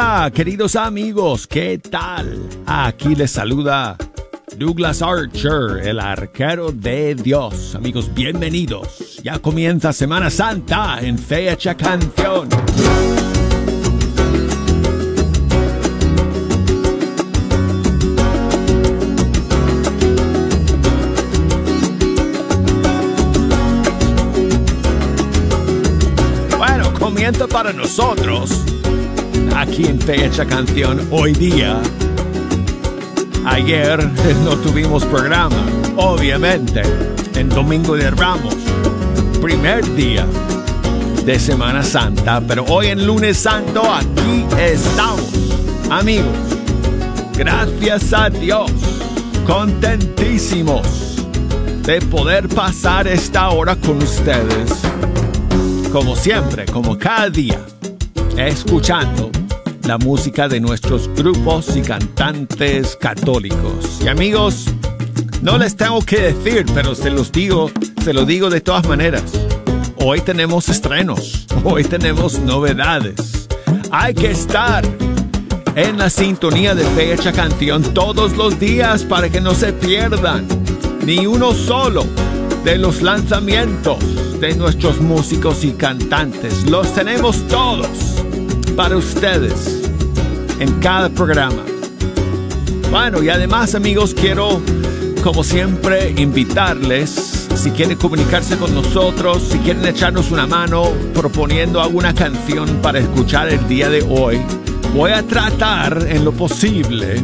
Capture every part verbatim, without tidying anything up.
Hola, queridos amigos, ¿qué tal? Aquí les saluda Douglas Archer, el arquero de Dios. Amigos, bienvenidos. Ya comienza Semana Santa en Fe Hecha Canción. Bueno, comienza para nosotros aquí en Fe Hecha Canción hoy día. Ayer no tuvimos programa, obviamente, en Domingo de Ramos, primer día de Semana Santa, pero hoy en Lunes Santo aquí estamos, amigos. Gracias a Dios, contentísimos de poder pasar esta hora con ustedes, como siempre, como cada día, escuchando la música de nuestros grupos y cantantes católicos. Y amigos, no les tengo que decir, pero se los digo, se lo digo de todas maneras. Hoy tenemos estrenos, hoy tenemos novedades. Hay que estar en la sintonía de Fe Hecha Canción todos los días para que no se pierdan ni uno solo de los lanzamientos de nuestros músicos y cantantes. Los tenemos todos para ustedes en cada programa. Bueno, y además, amigos, quiero, como siempre, invitarles, si quieren comunicarse con nosotros, si quieren echarnos una mano proponiendo alguna canción para escuchar el día de hoy, voy a tratar en lo posible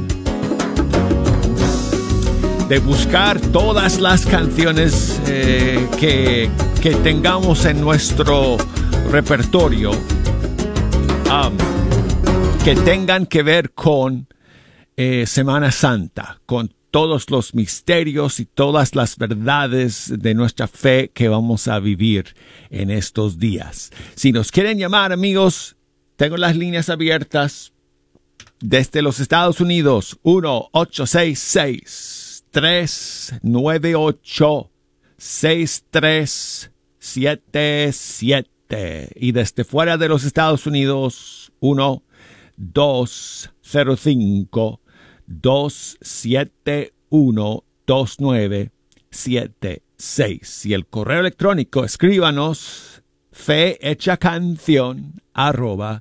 de buscar todas las canciones eh, que, que tengamos en nuestro repertorio, Um, que tengan que ver con eh, Semana Santa, con todos los misterios y todas las verdades de nuestra fe que vamos a vivir en estos días. Si nos quieren llamar, amigos, tengo las líneas abiertas desde los Estados Unidos, uno ocho seis seis, tres nueve ocho, seis tres siete siete. Y desde fuera de los Estados Unidos, uno dos cero cinco, dos siete uno, dos nueve siete seis. Y el correo electrónico, escríbanos fehechacanción arroba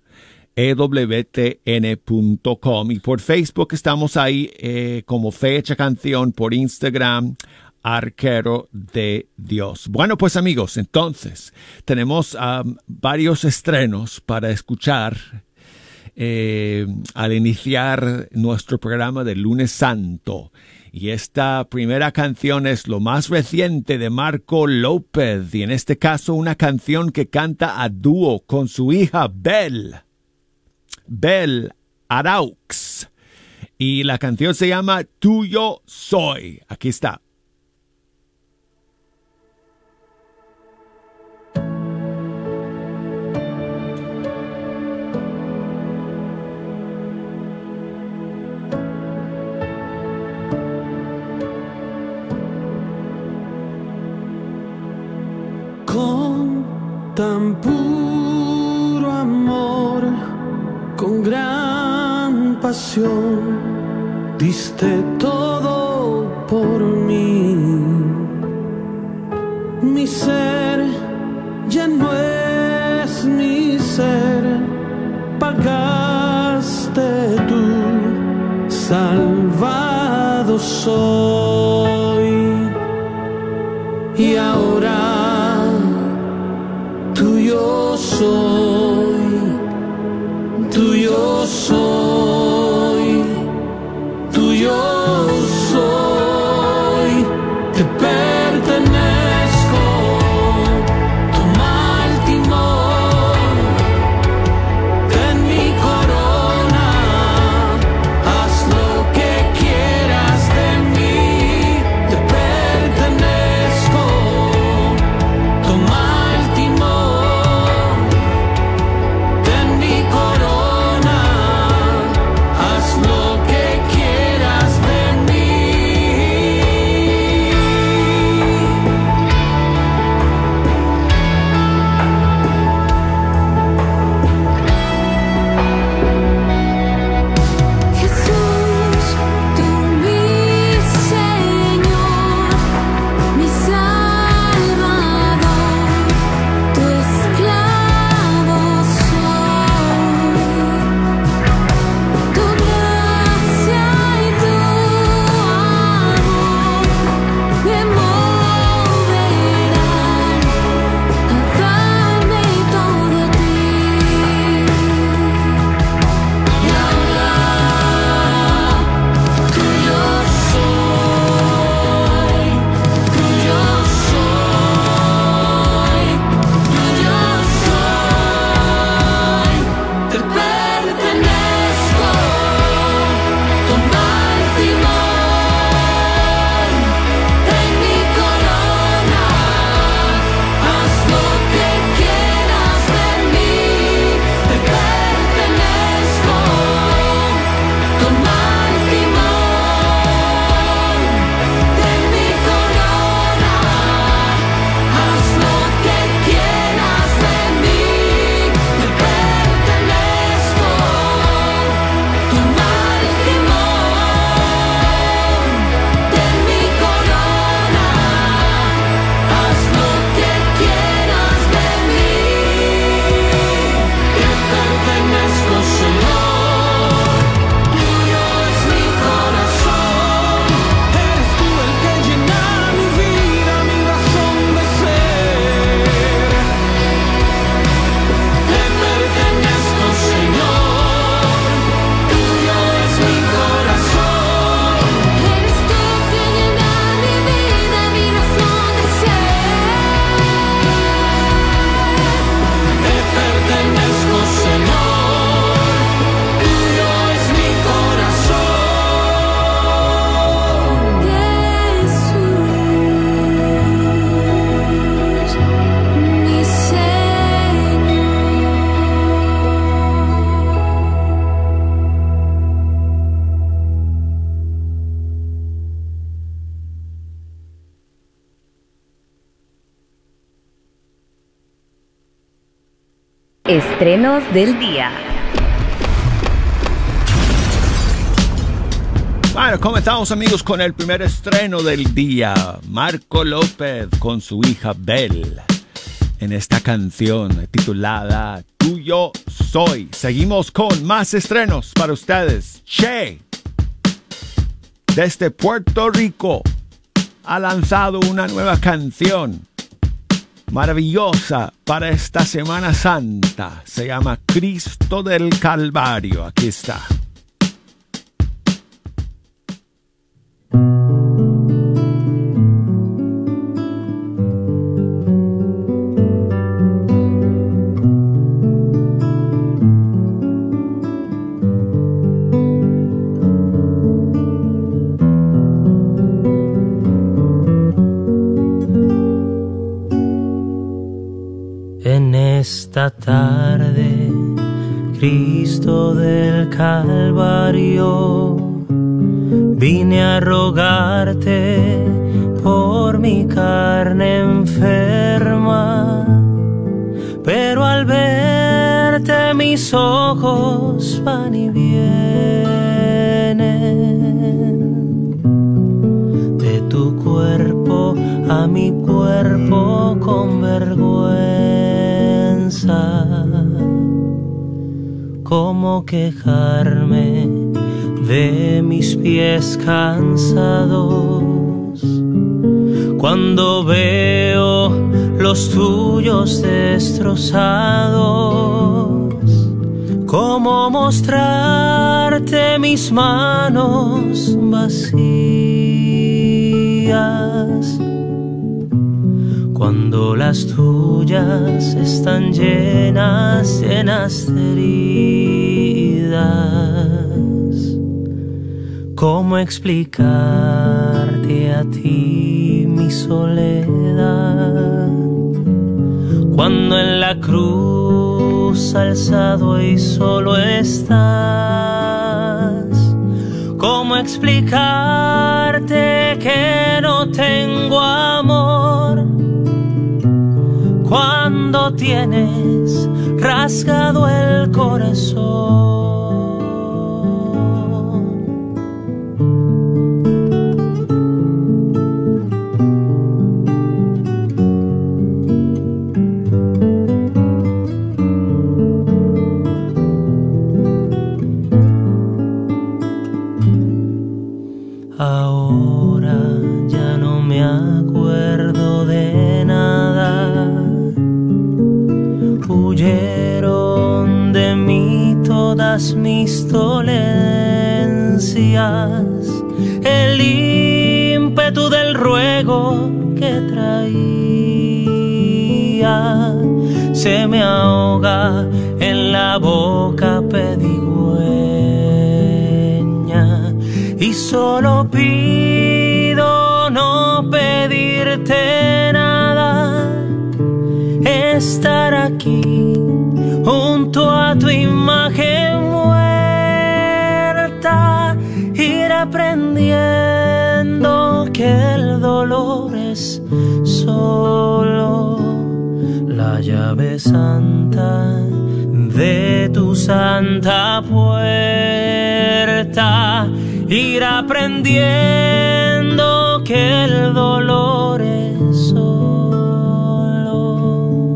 ewtn punto com. Y por Facebook estamos ahí eh, como Fe Hecha Canción, por Instagram, Arquero de Dios. Bueno, pues amigos, entonces tenemos um, varios estrenos para escuchar eh, al iniciar nuestro programa de Lunes Santo. Y esta primera canción es lo más reciente de Marco López, y en este caso una canción que canta a dúo con su hija Bel, Bel Araux. Y la canción se llama Tuyo Soy. Aquí está. Tan puro amor, con gran pasión, diste todo por mí. Mi ser ya no es mi ser, pagaste tú, salvado soy. Y ahora tuyo soy, tuyo soy, tuyo soy, te pertenezco, toma el timón, ten mi corona, haz lo que quieras de mí, te pertenezco. Estrenos del día. Bueno, comenzamos amigos con el primer estreno del día. Marco López con su hija Bel en esta canción titulada Tuyo Soy. Seguimos con más estrenos para ustedes. Che, desde Puerto Rico, ha lanzado una nueva canción maravillosa para esta Semana Santa. Se llama Cristo del Calvario. Aquí está. Esta tarde, Cristo del Calvario, vine a rogarte por mi carne enferma, pero al verte mis ojos van y vienen, de tu cuerpo a mi cuerpo con vergüenza. ¿Cómo quejarme de mis pies cansados cuando veo los tuyos destrozados? ¿Cómo mostrarte mis manos vacías cuando las tuyas están llenas, llenas de heridas? ¿Cómo explicarte a ti mi soledad cuando en la cruz alzado y solo estás? ¿Cómo explicarte que no tengo amor cuando tienes rasgado el corazón? Ahora ya no me acuerdo de nada. Huyeron de mí todas mis dolencias, el ímpetu del ruego que traía se me ahoga en la boca pedigüeña, y solo pido no pedirte nada, estar aquí junto a tu imagen muerta, ir aprendiendo que el dolor es solo la llave santa de tu santa puerta, ir aprendiendo que el dolor es solo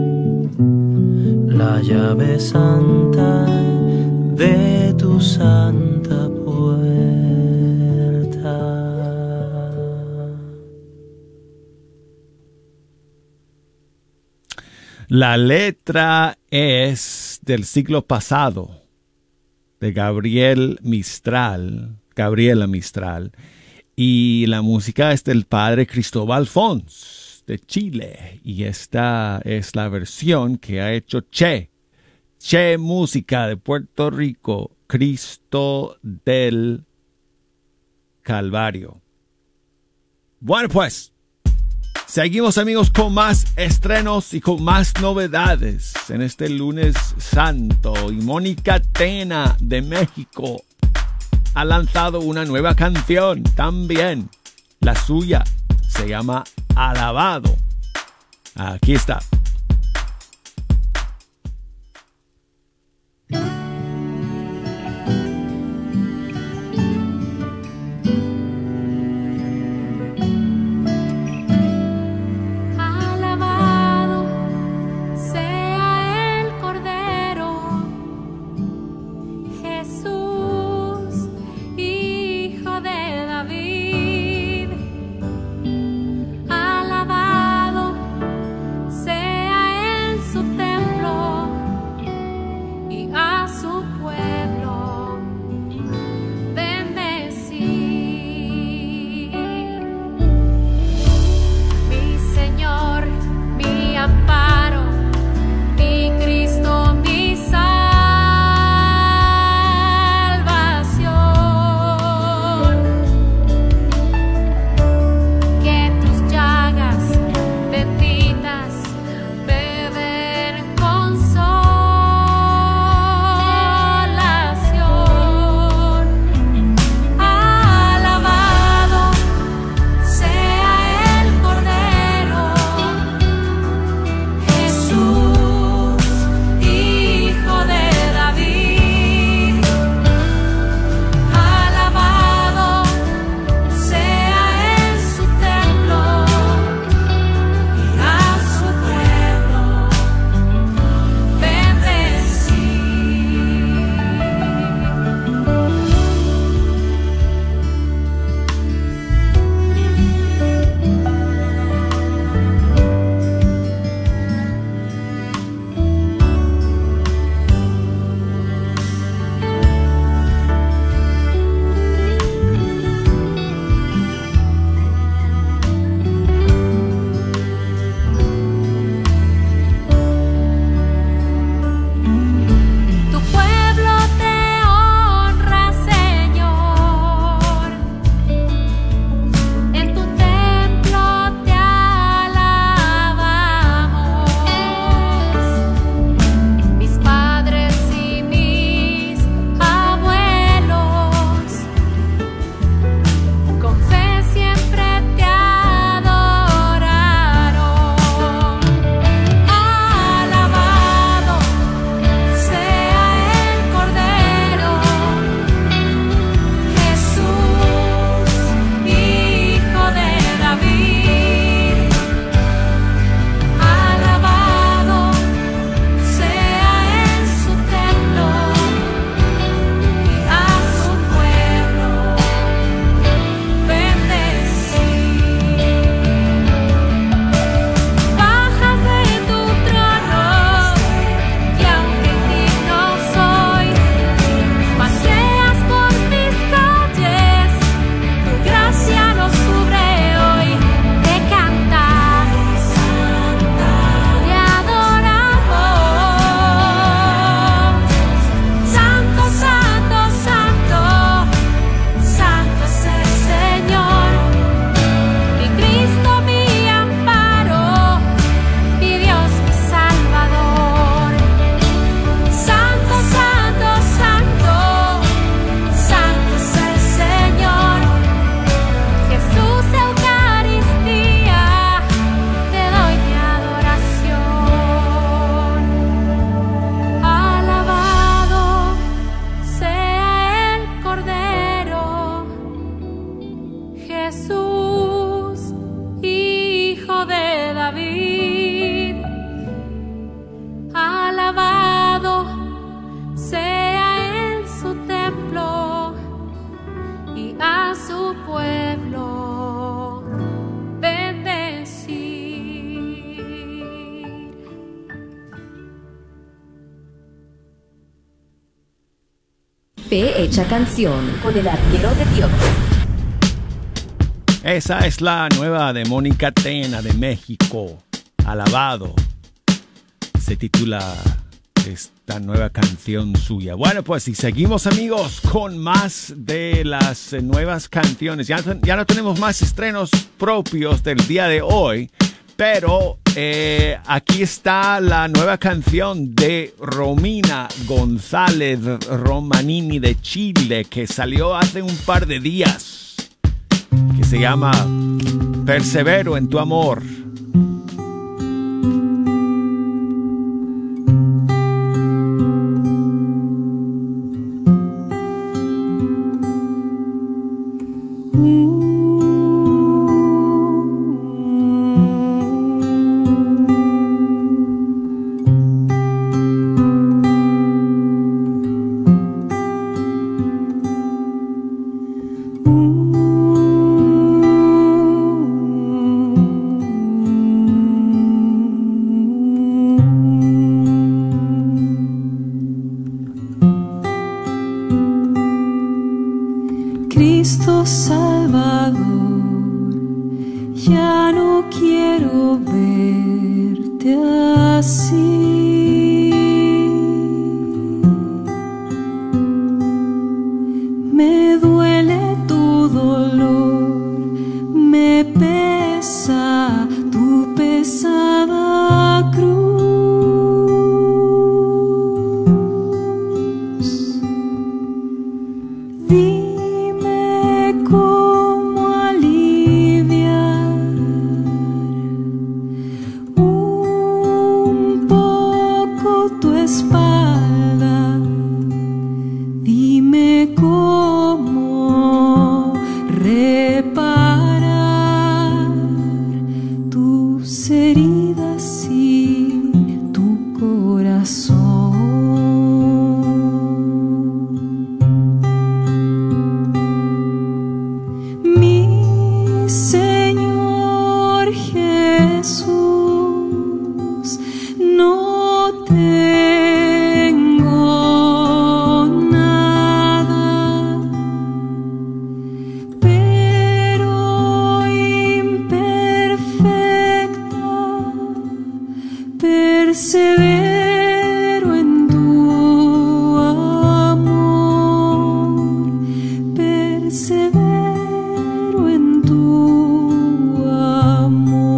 la llave santa de tu santa puerta. La letra es del siglo pasado, de Gabriel Mistral, Gabriela Mistral, y la música es del padre Cristóbal Fons, de Chile, y esta es la versión que ha hecho Che, Che Música de Puerto Rico, Cristo del Calvario. Bueno, pues, seguimos amigos con más estrenos y con más novedades en este lunes santo. Y Mónica Tena de México ha lanzado una nueva canción también. La suya se llama Alabado. Aquí está. Fe hecha canción con el arquero de Dios. Esa es la nueva de Mónica Tena de México. Alabado. Se titula esta nueva canción suya. Bueno, pues y seguimos, amigos, con más de las eh, nuevas canciones. Ya, ya no tenemos más estrenos propios del día de hoy, pero eh, aquí está la nueva canción de Romina González Romanini de Chile, que salió hace un par de días, que se llama Persevero en tu amor. Cristo Salvador, ya no quiero verte así. Me duele tu dolor, me pesa tu pesada cruz. Dime cómo aliviar un poco tu espalda. Dime cómo reparar tus heridas y tu corazón. Mi Señor Jesús, no tengo nada, pero imperfecta, persevero en tu amor, persevero en tu amor.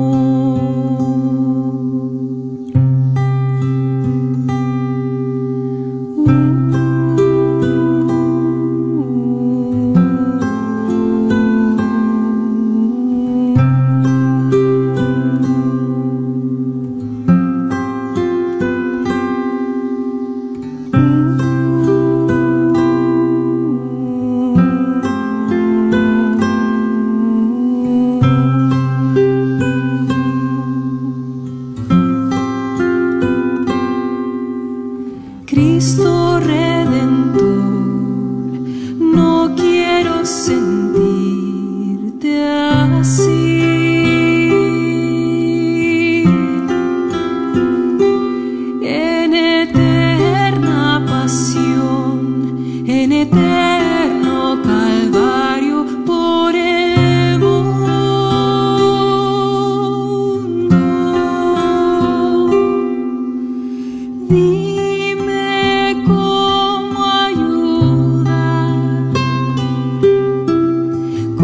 Cristo Redentor, no quiero sentirte así. En eterna pasión, en eterno calvario por el mundo. Dime cómo ayudar,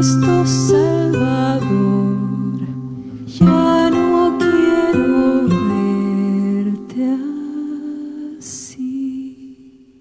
Cristo Salvador, ya no quiero verte así.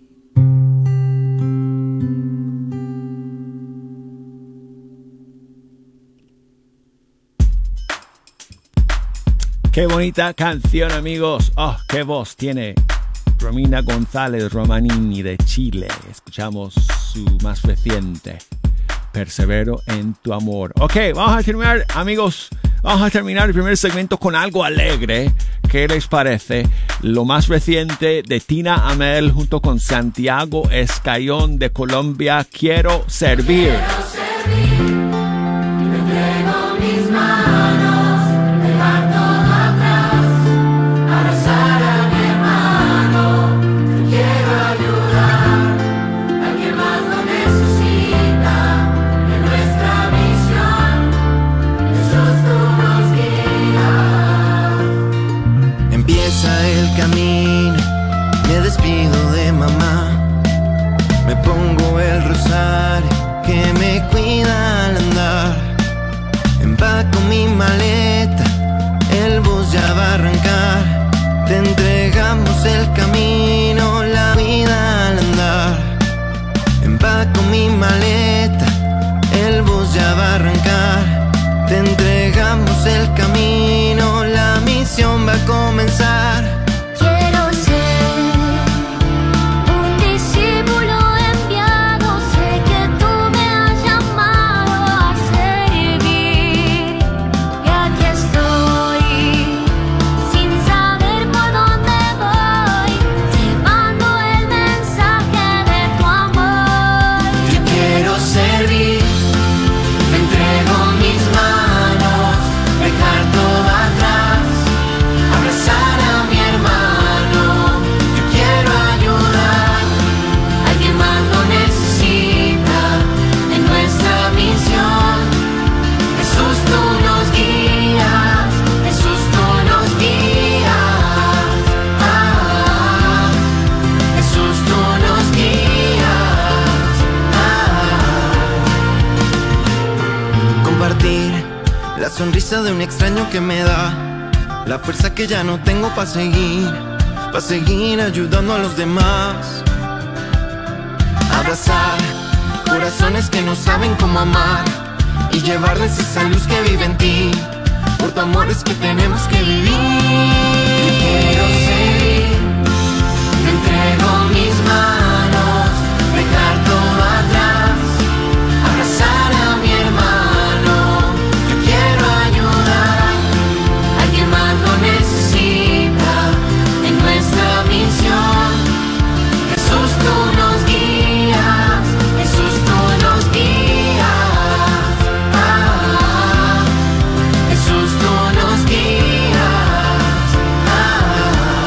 Qué bonita canción, amigos. Oh, qué voz tiene Romina González Romanini de Chile. Escuchamos su más reciente, Persevero en tu amor. Ok, vamos a terminar, amigos. Vamos a terminar el primer segmento con algo alegre. ¿Qué les parece? Lo más reciente de Tina Amel junto con Santiago Escayón de Colombia, Quiero Servir. Quiero servir, te entrego mis manos, dejar todo atrás, abrazar a mi hermano. Te quiero ayudar, al que más lo necesita, en nuestra misión, Jesús tú nos guías. Empieza el camino, me despido de mamá, me pongo el rosario que me cuida al andar, empaco mi maleta, el bus ya va a arrancar, te entregamos el camino, la vida al andar, empaco mi maleta, el bus ya va a arrancar, te entregamos el camino, la misión va a comenzar. Quiero ser un discípulo enviado, sé que tú me has llamado a servir. Y aquí estoy, sin saber por dónde voy, llevando el mensaje de tu amor. Yo quiero servir, te entrego mis manos, dejar todo atrás, abrazar a mi hermano. Yo quiero ayudar, alguien más lo necesita, en nuestra misión. Jesús tú nos guías, Jesús tú nos guías. Ah, Jesús tú nos guías. Ah. Compartir la sonrisa de un extraño que me da la fuerza que ya no tengo para seguir, para seguir ayudando a los demás. Abrazar corazones que no saben cómo amar y llevarles esa luz que vive en ti. Por tu amor es que tenemos que vivir. Yo quiero seguir, te entrego mis manos, dejar todo atrás, abrazar a mi hermano. Yo quiero ayudar, alguien más lo necesita, en nuestra misión. Jesús tú nos guías, Jesús tú nos guías. Ah, Jesús tú nos guías. Ah,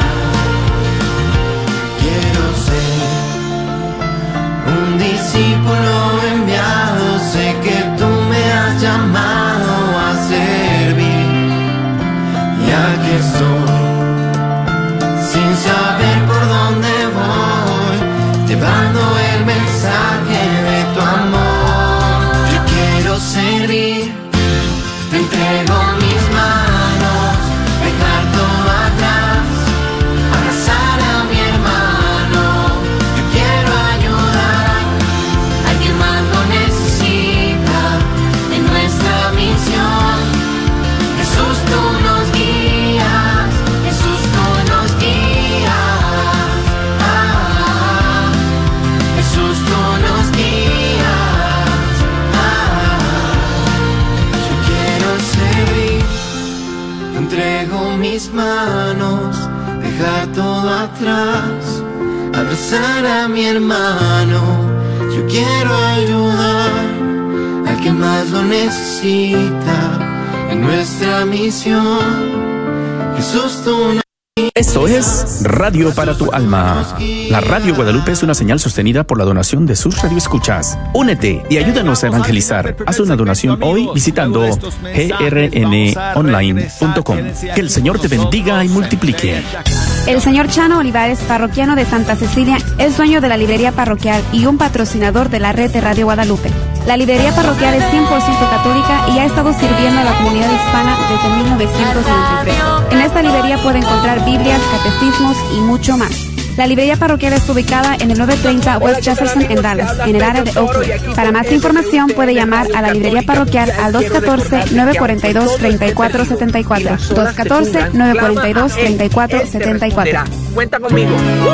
quiero ser un discípulo enviado, sé que tú me has llamado a servir. Y aquí estoy, sin saber por dónde voy, llevando el mensaje de tu amor. Yo quiero servir, te entrego mis manos, dejar todo atrás, abrazar a mi hermano. Yo quiero ayudar, alguien más lo necesita, en nuestra misión. Jesús tú nos guías, Jesús tú nos guías. Ah, Jesús tú nos guías. Ah, yo quiero servir, te entrego mis manos, dejar todo atrás, abrazar a mi hermano. Yo quiero ayudar al que más lo necesita, en nuestra misión. Jesús tú nos... Esto es Radio para tu Alma. La Radio Guadalupe es una señal sostenida por la donación de sus radioescuchas. Únete y ayúdanos a evangelizar. Haz una donación hoy visitando g r n online punto com. Que el Señor te bendiga y multiplique. El señor Chano Olivares, parroquiano de Santa Cecilia, es dueño de la librería parroquial y un patrocinador de la red de Radio Guadalupe. La librería parroquial es cien por ciento católica y ha estado sirviendo a la comunidad hispana desde mil novecientos noventa y tres. En esta librería puede encontrar Biblias, catecismos y mucho más. La librería parroquial está ubicada en el novecientos treinta West Jefferson en Dallas, en el área de Oakland. Para más información puede llamar a la librería parroquial al dos uno cuatro, nueve cuatro dos, tres cuatro siete cuatro. dos uno cuatro, nueve cuatro dos, tres cuatro siete cuatro. Cuenta conmigo.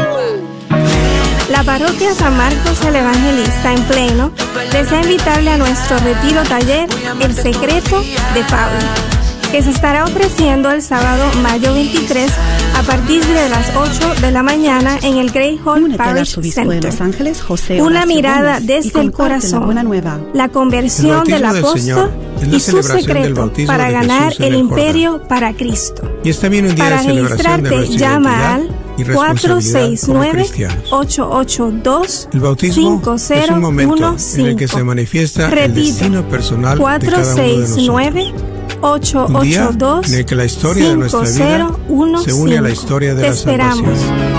La parroquia San Marcos el Evangelista en Pleno desea invitarle a nuestro retiro taller El Secreto de Pablo, que se estará ofreciendo el sábado mayo veintitrés a partir de las ocho de la mañana en el Great Hall Parish Center. De Los Ángeles, José Una mirada Gómez, desde el corazón, la, buena nueva. la conversión del apóstol y su secreto para ganar el imperio para Cristo. Y está bien un día para de celebración de registrarte, llama al cuatro seis nueve, ocho ocho dos, cinco cero uno cinco. En el que se manifiesta Repito, el destino personal de cada uno de nosotros. cuatro seis nueve, ocho ocho dos, en el que la historia de nuestra vida se une a la historia de la salvación,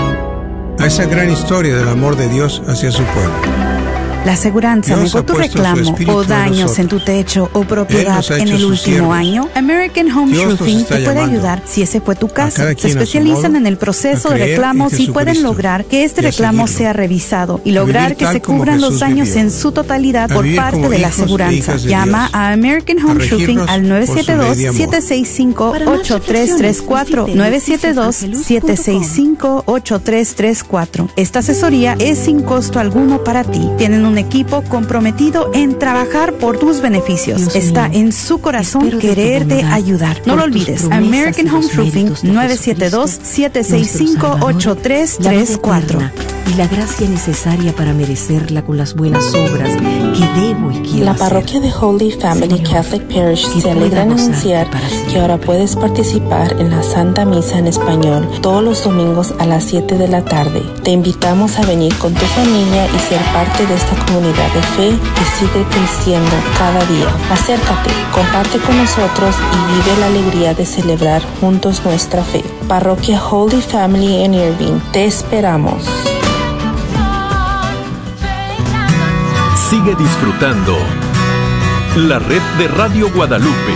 a esa gran historia del amor de Dios hacia su pueblo. La aseguranza negó tu reclamo o daños en tu techo o propiedad en el último año. American Home Roofing te puede ayudar si ese fue tu caso. Se especializan en el proceso de reclamos y pueden lograr que este reclamo sea revisado y lograr que se cubran los daños en su totalidad por parte de la aseguranza. Llama a American Home Roofing al nueve siete dos, siete seis cinco, ocho tres tres cuatro, nueve siete dos, siete seis cinco, ocho tres tres cuatro. Esta asesoría es sin costo alguno para ti. Tienen un equipo comprometido en trabajar por tus beneficios. Dios Está mío, en su corazón quererte ayudar. No lo olvides. American Home Roofing nueve siete dos, siete seis cinco, ocho tres tres cuatro. Y la gracia necesaria para merecerla con las buenas obras que debo y quiero La parroquia de Holy Family Señor, Catholic Parish se alegra en anunciar que ahora puedes participar en la Santa Misa en español todos los domingos a las siete de la tarde. Te invitamos a venir con tu familia y ser parte de esta comunidad de fe que sigue creciendo cada día. Acércate, comparte con nosotros y vive la alegría de celebrar juntos nuestra fe. Parroquia Holy Family en Irving, te esperamos. Sigue disfrutando la red de Radio Guadalupe.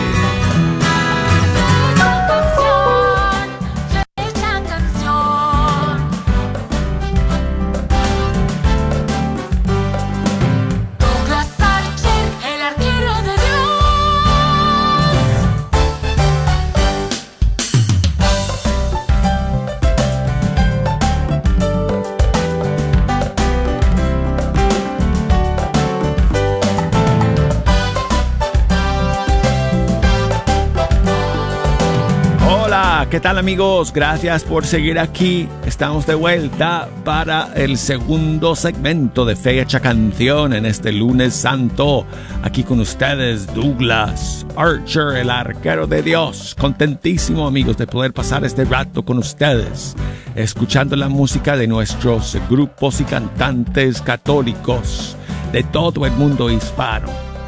¿Qué tal, amigos? Gracias por seguir aquí. Estamos de vuelta para el segundo segmento de Fecha Canción en este lunes santo. Aquí con ustedes Douglas Archer, el arquero de Dios. Contentísimo, amigos, de poder pasar este rato con ustedes, escuchando la música de nuestros grupos y cantantes católicos de todo el mundo hispano.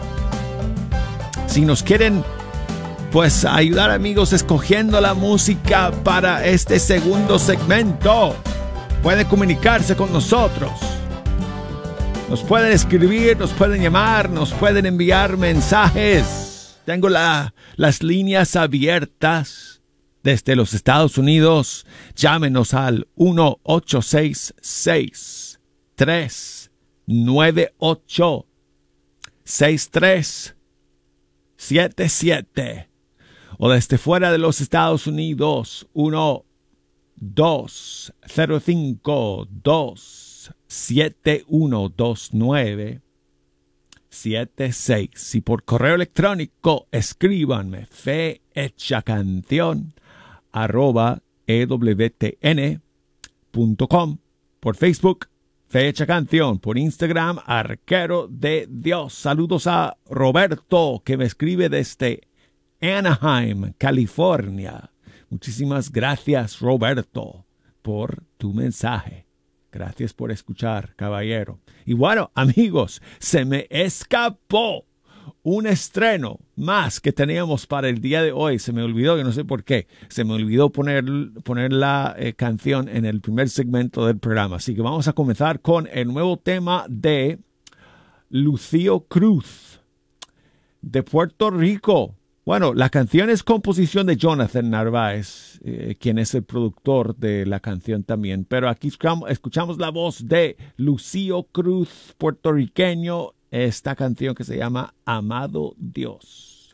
Si nos quieren pues ayudar, amigos, escogiendo la música para este segundo segmento, pueden comunicarse con nosotros. Nos pueden escribir, nos pueden llamar, nos pueden enviar mensajes. Tengo la, las líneas abiertas desde los Estados Unidos. Llámenos al uno ocho seis seis, tres nueve ocho, seis tres siete siete. O desde fuera de los Estados Unidos, uno dos cero cinco dos siete uno dos nueve siete seis. Y por correo electrónico, escríbanme fehechacanción arroba ewtn punto com. Por Facebook, Fecha Canción. Por Instagram, Arquero de Dios. Saludos a Roberto, que me escribe desde Anaheim, California. Muchísimas gracias, Roberto, por tu mensaje. Gracias por escuchar, caballero. Y bueno, amigos, se me escapó un estreno más que teníamos para el día de hoy. Se me olvidó, yo no sé por qué. Se me olvidó poner, poner la eh, canción en el primer segmento del programa. Así que vamos a comenzar con el nuevo tema de Lucio Cruz, de Puerto Rico. Bueno, la canción es composición de Jonathan Narváez, eh, quien es el productor de la canción también. Pero aquí escuchamos, escuchamos la voz de Lucio Cruz, puertorriqueño, esta canción que se llama Amado Dios.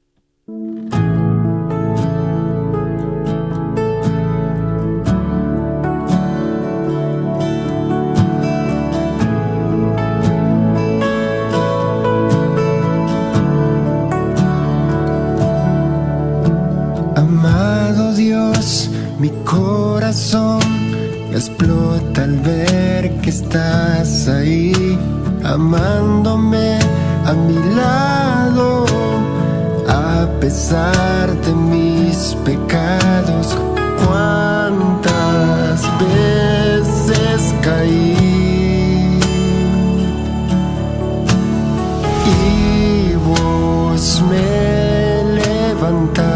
Amado Dios, mi corazón explota al ver que estás ahí, amándome a mi lado, a pesar de mis pecados. Cuántas veces caí y vos me levantás.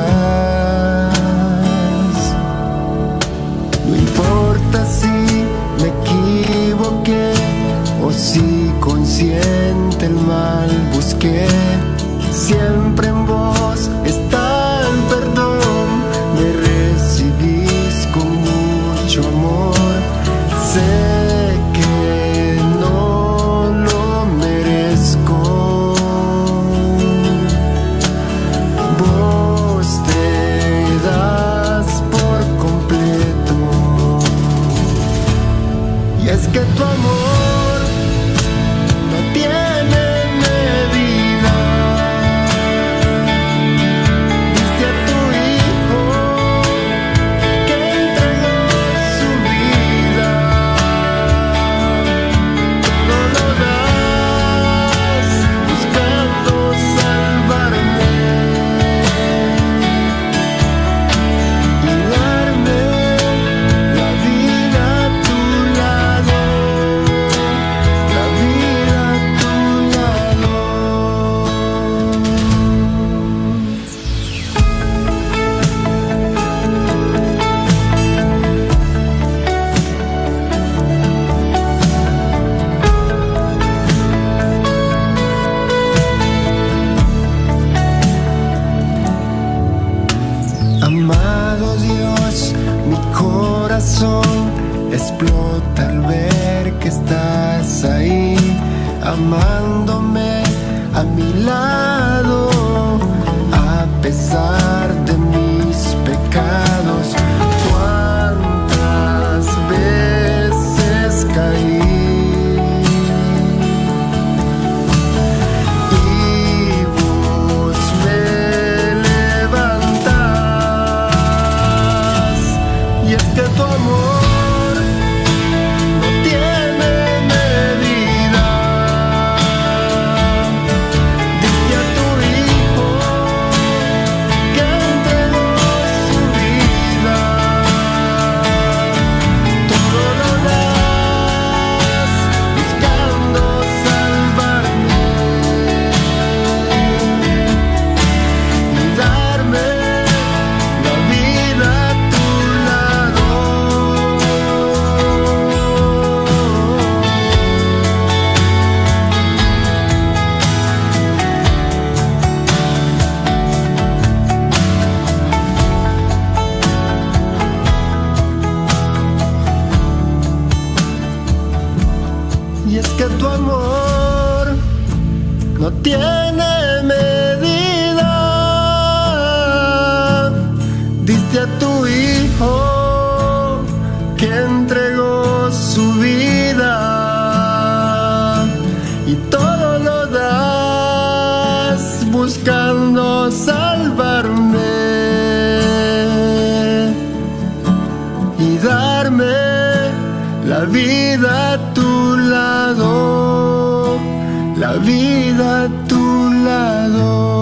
Si me equivoqué o si consciente el mal busqué, siempre en vos está el perdón, me recibís con mucho amor. Sé que no lo merezco, vos te das por completo. Y es que tu amor no tiene medida. Diste a tu Hijo que entregó su vida. Todo lo das buscando salvarme y darme la vida a tu lado. La vida a tu lado. Amado Dios, mi corazón explota al ver que estás ahí, amándome a mi lado, a pesar de mis pecados. Cuántas veces caí y vos me levantás. Y es que tu amor no tiene medida. Diste a tu Hijo que entregó su vida. Todo lo das buscando salvarme y darme la vida a tu lado. Y es que tu amor no tiene medida. Diste a tu Hijo que entregó su vida y todo lo das buscando salvarme y darme la vida a tu lado, la vida a tu lado.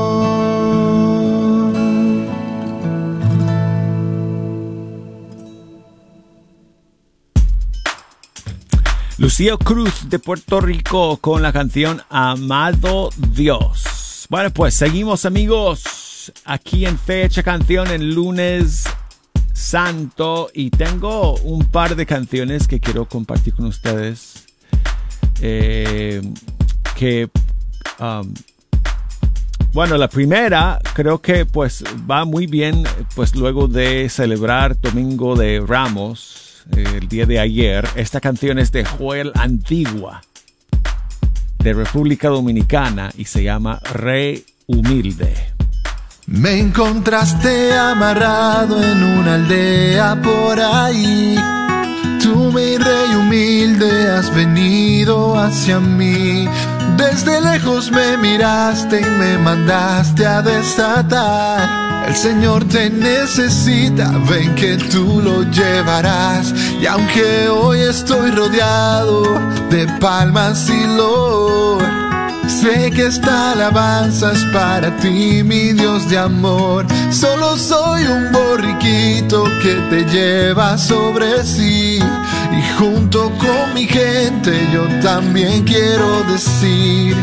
Lucio Cruz de Puerto Rico con la canción Amado Dios. Bueno, pues seguimos, amigos, aquí en Fecha Canción en lunes santo, y tengo un par de canciones que quiero compartir con ustedes. Eh, que, um, bueno, la primera creo que pues va muy bien, pues luego de celebrar Domingo de Ramos, eh, el día de ayer. Esta canción es de Joel Antigua, de República Dominicana, y se llama Rey Humilde. Me encontraste amarrado en una aldea por ahí. Tú, mi rey humilde, has venido hacia mí. Desde lejos me miraste y me mandaste a desatar. El Señor te necesita, ven que tú lo llevarás. Y aunque hoy estoy rodeado de palmas y loor, sé que esta alabanza es para ti, mi Dios de amor. Solo soy un borriquito que te lleva sobre sí, y junto con mi gente yo también quiero decir: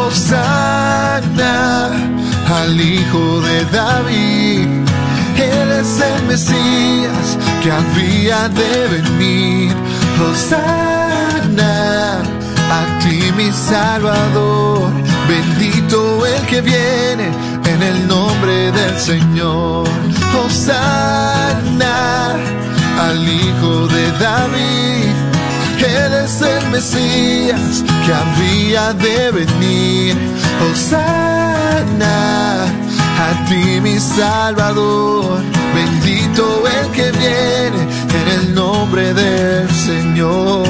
Hosana al Hijo de David. Él es el Mesías que había de venir. Hosana a ti, mi Salvador. Bendito el que viene en el nombre del Señor. Hosana al Hijo de David. Él es el Mesías que había de venir. Hosana a ti, mi Salvador. Bendito el que viene en el nombre del Señor.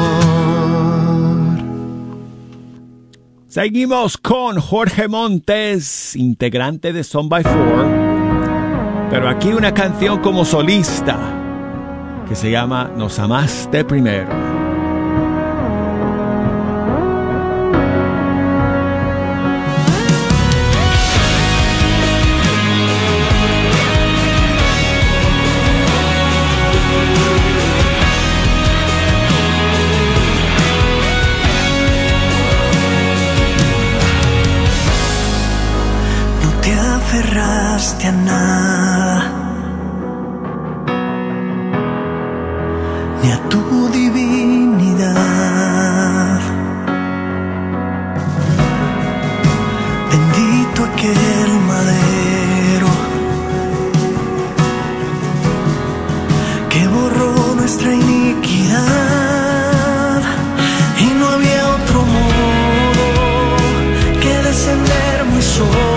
Seguimos con Jorge Montes, integrante de Son by Four, pero aquí una canción como solista que se llama Nos Amaste Primero. Aferraste a nada, ni a tu divinidad. Bendito aquel madero que borró nuestra iniquidad, y no había otro modo que descender muy solo.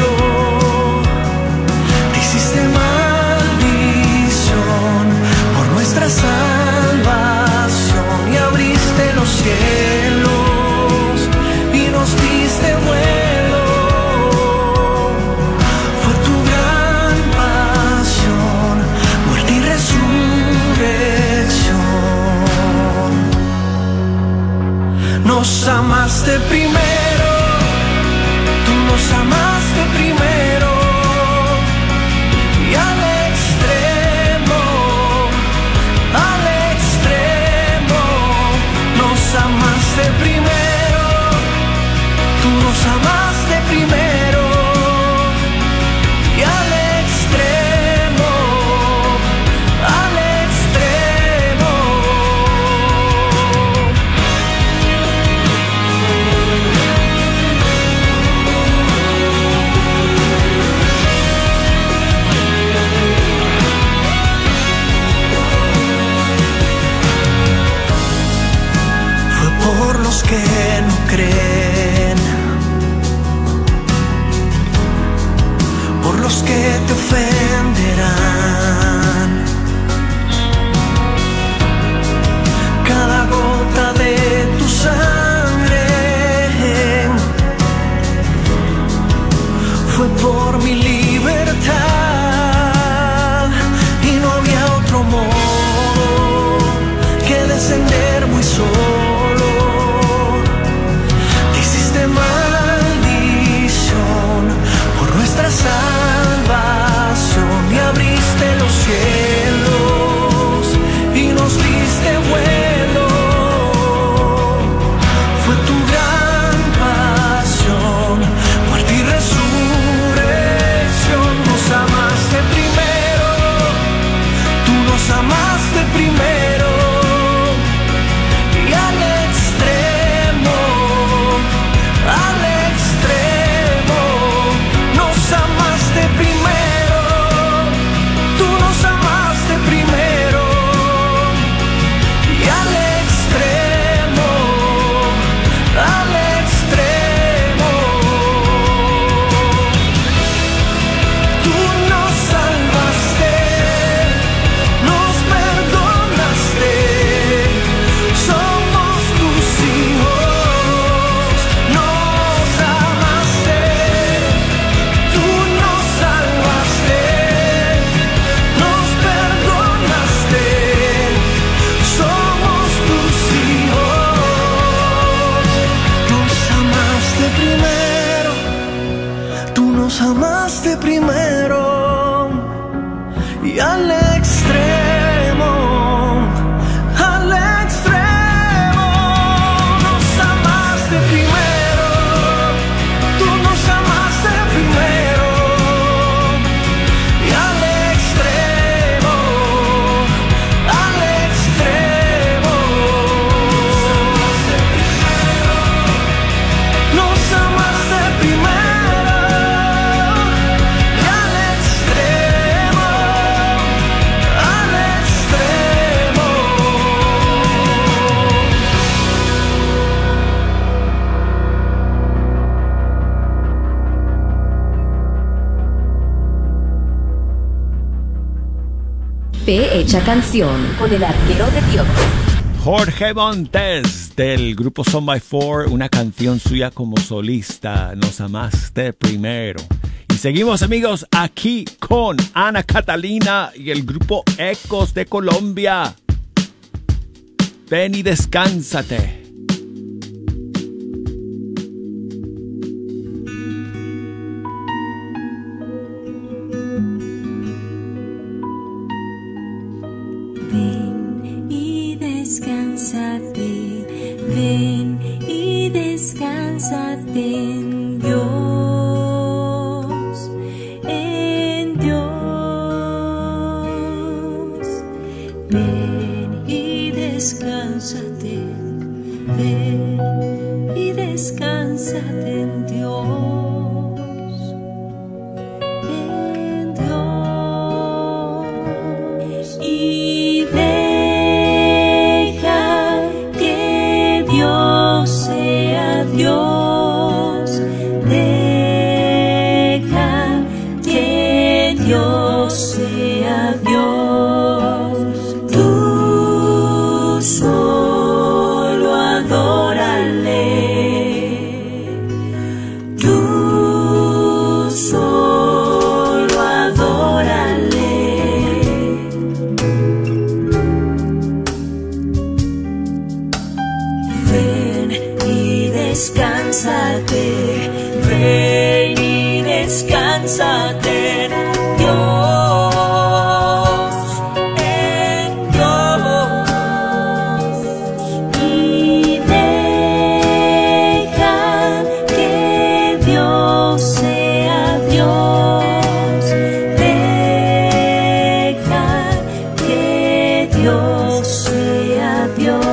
Nuestra salvación, y abriste los cielos y nos diste vuelo. Fue tu gran pasión, muerte y resurrección. Nos amaste primero, tú nos amaste primero, y al amaste primero, tú nos amaste primero, y al extremo, al extremo. Por los que no creen, por los que te ofenderán, cada gota de tu sangre fue por mi libertad, y no había otro modo que descender muy solo. Maldición por nuestra salvación, y abriste Fe hecha canción con el arquero de Dios. Jorge Montes del grupo Son by Four, una canción suya como solista, Nos amaste primero. Y seguimos, amigos, aquí con Ana Catalina y el grupo Ecos de Colombia. Ven y descánsate. Ven y descánsate, ven y descánsate en Dios, en Dios. Ven y descánsate, ven y descánsate en Dios. Y deja que Dios sea Dios, deja que Dios sea Dios, tú solo adórale, tú solo adórale. Descánsate, ven y descánsate en Dios, en Dios. Y deja que Dios sea Dios, deja que Dios sea Dios.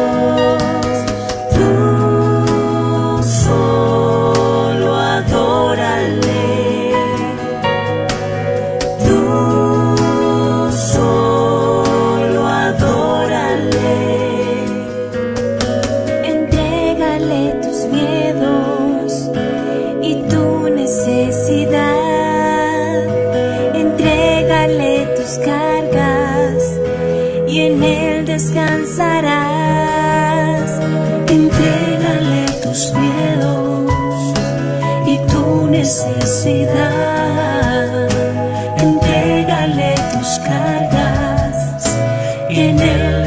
Descansarás, entrégale tus miedos y tu necesidad, entrégale tus cargas y en él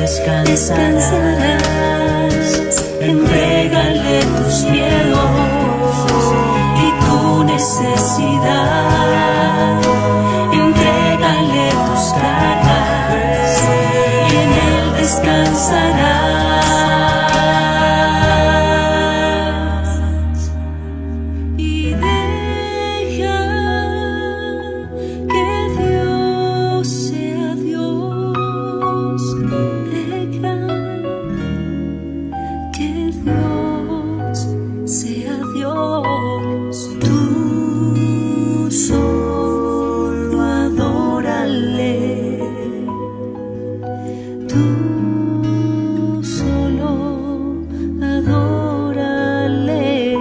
descansarás, entrégale tus miedos y tu necesidad, entrégale tus cargas y en él descansarás. Y deja que Dios sea Dios, deja que Dios sea Dios, tú solo adórale. Tú solo adórale.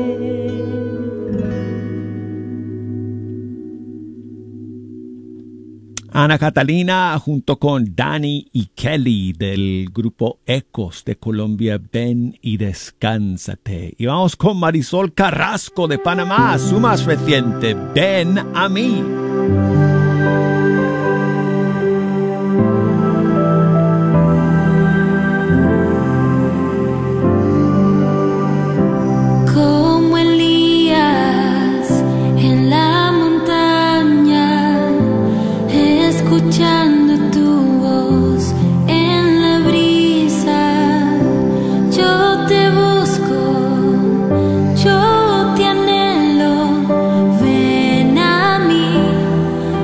Ana Catalina junto con Dani y Kelly del grupo Ecos de Colombia, Ven y descánsate. Y vamos con Marisol Carrasco de Panamá, su más reciente, Ven a mí. Como Elías en la montaña, escuchando tu voz en la brisa, yo te busco, yo te anhelo. Ven a mí,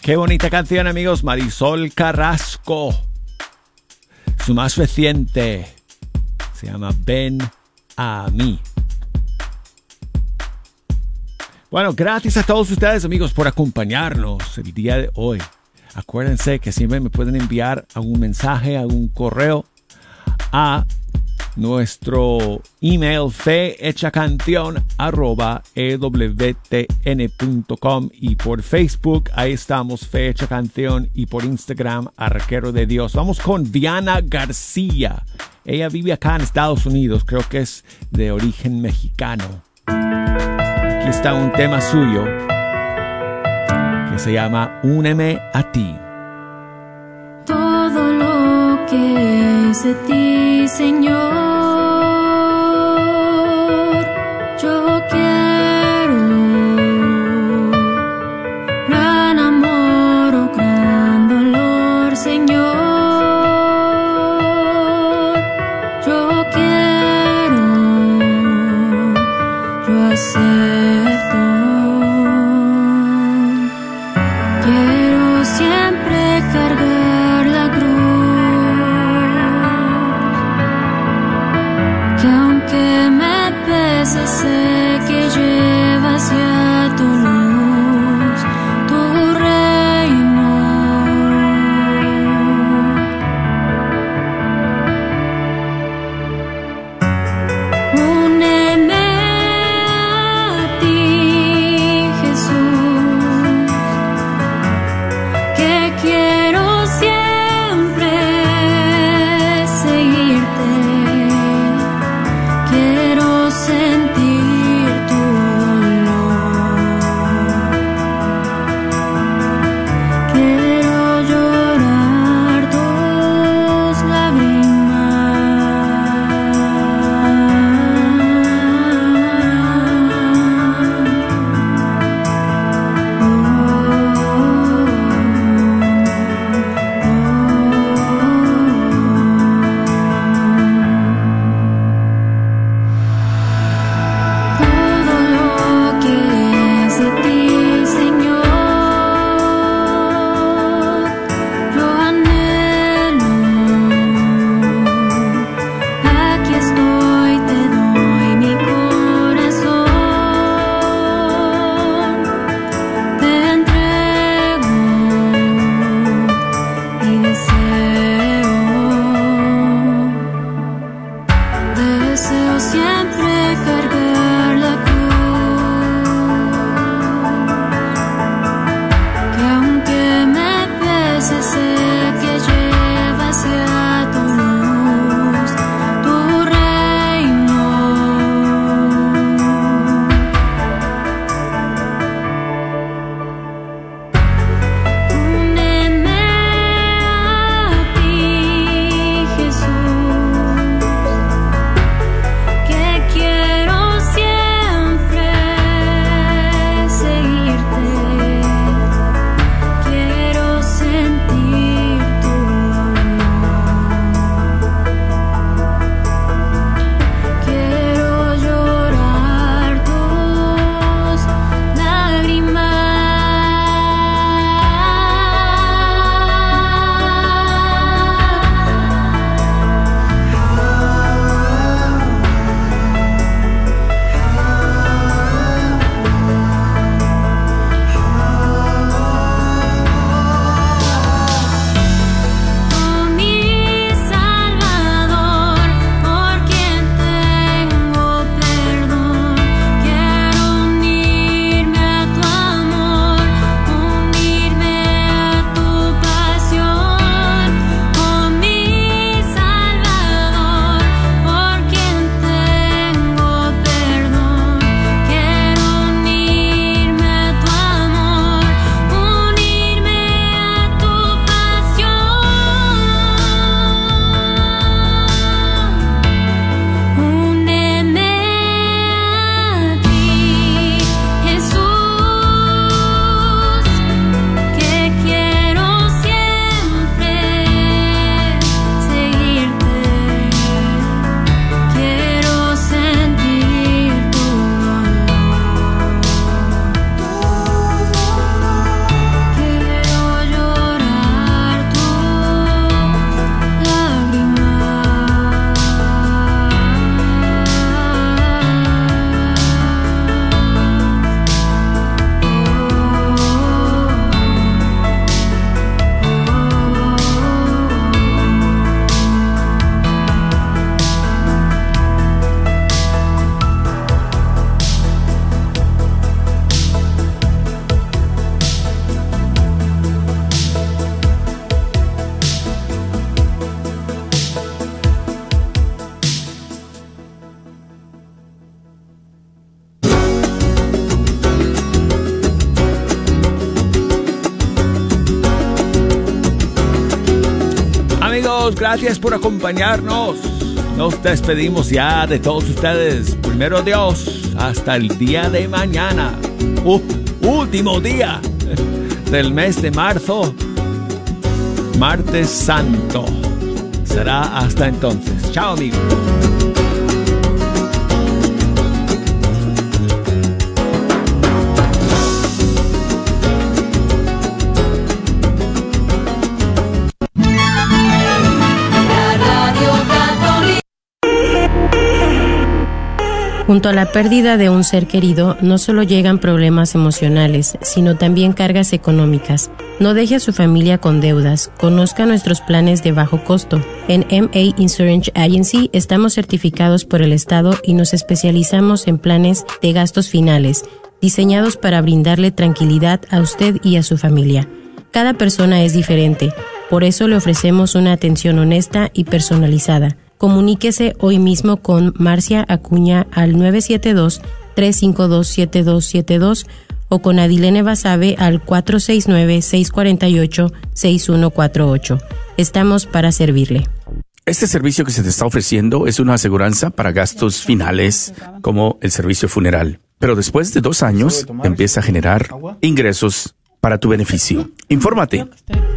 Qué bonita canción, amigos. Marisol Carrasco. Su más reciente se llama Ven a mí. Bueno, gracias a todos ustedes, amigos, por acompañarnos el día de hoy. Acuérdense que siempre me pueden enviar algún mensaje, algún correo a nuestro email fehechacanción arroba ewtn punto com y por Facebook, ahí estamos, Fe Hecha Canción, y por Instagram, Arquero de Dios. Vamos con Diana García. Ella vive acá en Estados Unidos, creo que es de origen mexicano. Aquí está un tema suyo que se llama Úneme a ti. Todo lo que es de ti, Señor, yo quiero. Gran amor o gran dolor, Señor, yo quiero. Yo acepto. Quiero siempre cargar la cruz, que aunque me pese, sé que lleva hacia tu luz, tu reino. Úneme a ti, Jesús, que quiero siempre seguirte. Quiero sentir tu dolor. amigos, gracias por acompañarnos. Nos despedimos ya de todos ustedes. Primero Dios, hasta el día de mañana. Uh, último día del mes de marzo. Martes Santo. Será hasta entonces. Chao, amigos. Junto a la pérdida de un ser querido, no solo llegan problemas emocionales, sino también cargas económicas. No deje a su familia con deudas. Conozca nuestros planes de bajo costo. En M A Insurance Agency estamos certificados por el Estado y nos especializamos en planes de gastos finales, diseñados para brindarle tranquilidad a usted y a su familia. Cada persona es diferente, por eso le ofrecemos una atención honesta y personalizada. Comuníquese hoy mismo con Marcia Acuña al nueve siete dos, tres cinco dos, siete dos siete dos o con Adilene Basabe al cuatro seis nueve, seis cuatro ocho, seis uno cuatro ocho. Estamos para servirle. Este servicio que se te está ofreciendo es una aseguranza para gastos finales, como el servicio funeral. Pero después de dos años, empieza a generar ingresos para tu beneficio. Infórmate.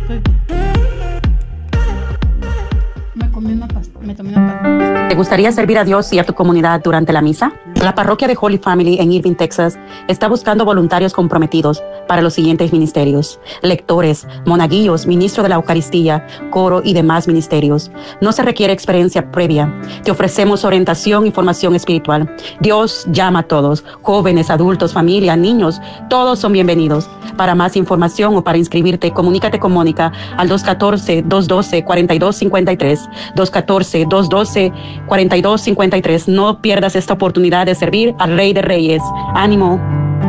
¿Te gustaría servir a Dios y a tu comunidad durante la misa? La parroquia de Holy Family en Irving, Texas, está buscando voluntarios comprometidos para los siguientes ministerios: lectores, monaguillos, ministro de la Eucaristía, coro y demás ministerios. No se requiere experiencia previa. Te ofrecemos orientación y formación espiritual. Dios llama a todos, jóvenes, adultos, familia, niños, todos son bienvenidos. Para más información o para inscribirte, comunícate con Mónica al dos uno cuatro, dos uno dos, cuatro dos cinco tres, dos uno cuatro, dos uno dos, cuatro dos cinco tres. No pierdas esta oportunidad de servir al Rey de Reyes. ¡Ánimo!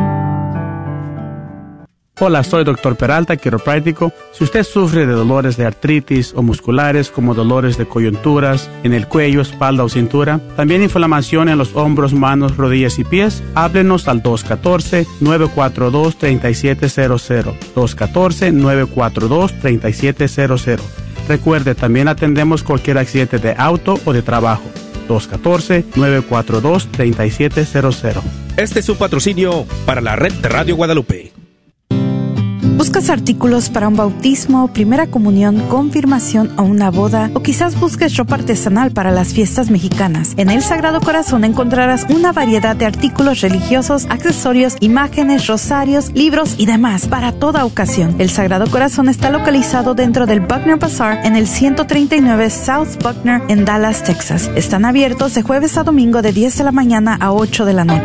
Hola, soy doctor Peralta, quiropráctico. Si usted sufre de dolores de artritis o musculares como dolores de coyunturas en el cuello, espalda o cintura, también inflamación en los hombros, manos, rodillas y pies, háblenos al dos uno cuatro, nueve cuatro dos, tres siete cero cero. dos uno cuatro, nueve cuatro dos, tres siete cero cero. Recuerde, también atendemos cualquier accidente de auto o de trabajo. dos uno cuatro, nueve cuatro dos, tres siete cero cero. Este es un patrocinio para la red de Radio Guadalupe. ¿Buscas artículos para un bautismo, primera comunión, confirmación o una boda? O quizás busques ropa artesanal para las fiestas mexicanas. En El Sagrado Corazón encontrarás una variedad de artículos religiosos, accesorios, imágenes, rosarios, libros y demás para toda ocasión. El Sagrado Corazón está localizado dentro del Buckner Bazaar en el ciento treinta y nueve South Buckner en Dallas, Texas. Están abiertos de jueves a domingo de diez de la mañana a ocho de la noche.